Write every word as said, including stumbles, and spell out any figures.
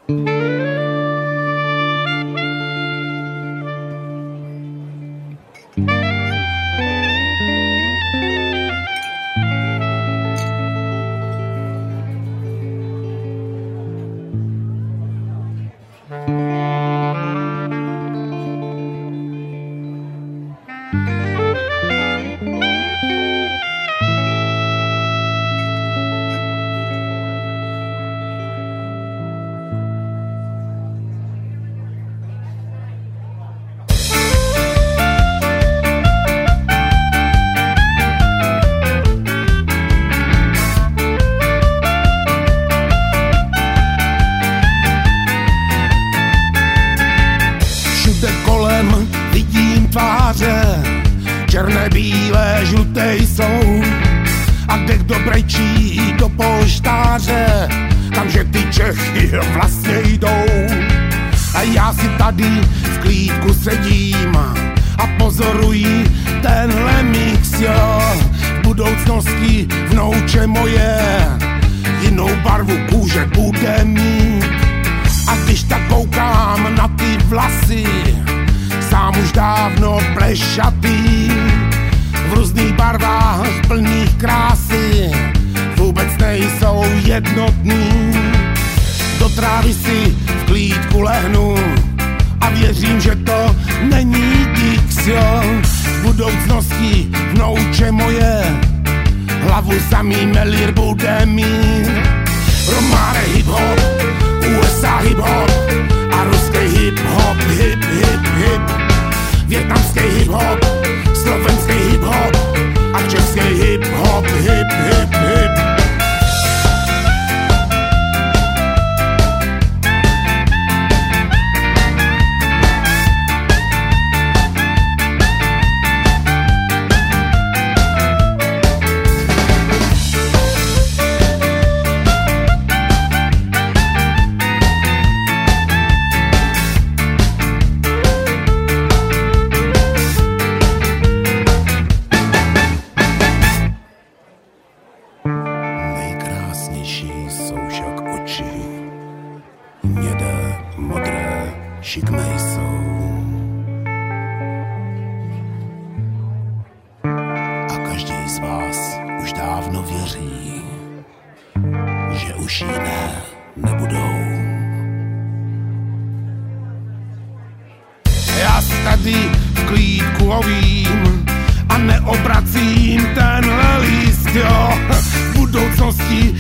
Vidím tváře, černé, bílé, žluté jsou. A kde kdo brečí do polštáře, kamže ty Čechy vlastně jdou. A já si tady v klídku sedím a pozoruji tenhle mix, jo. V budoucnosti, vnouče moje, jinou barvu kůže bude mít. A když tak koukám na ty vlasy, sám už dávno plešatý, v různých barvách plných krásy, vůbec nejsou jednotný. Do trávy si v klídku lehnu a věřím, že to není Dix, jo. V budoucnosti, vnouče moje, hlavu samý melír bude mít. Romáre hip-hop, U S A hip-hop a ruský hip-hop, hip, hip, hip. Vietnamský hip-hop, slovenský hip-hop a český hip-hop, hip, hip, hip. Hnědé, modré, šikmé jsou. A každý z vás už dávno věří, že už jiné nebudou. Já si tady v klídku lovím a neobracím tenhle list, jo. V budoucnosti